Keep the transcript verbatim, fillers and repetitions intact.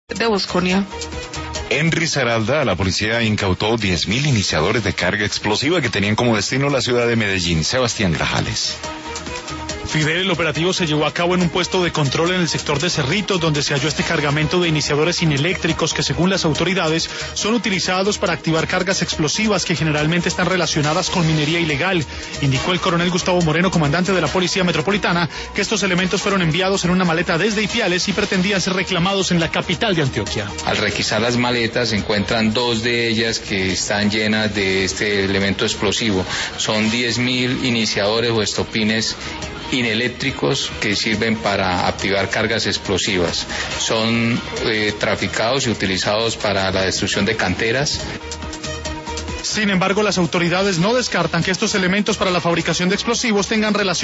de Bosconia. En Risaralda, la policía incautó diez mil iniciadores de carga explosiva que tenían como destino la ciudad de Medellín. Sebastián Grajales. Fidel, el operativo se llevó a cabo en un puesto de control en el sector de Cerritos, donde se halló este cargamento de iniciadores ineléctricos que, según las autoridades, son utilizados para activar cargas explosivas que generalmente están relacionadas con minería ilegal. Indicó el coronel Gustavo Moreno, comandante de la Policía Metropolitana, que estos elementos fueron enviados en una maleta desde Ipiales y pretendían ser reclamados en la capital de Antioquia. Al requisar las maletas se encuentran dos de ellas que están llenas de este elemento explosivo. Son diez mil iniciadores o estopines ineléctricos que sirven para activar cargas explosivas. Son eh, traficados y utilizados para la destrucción de canteras. Sin embargo, las autoridades no descartan que estos elementos para la fabricación de explosivos tengan relación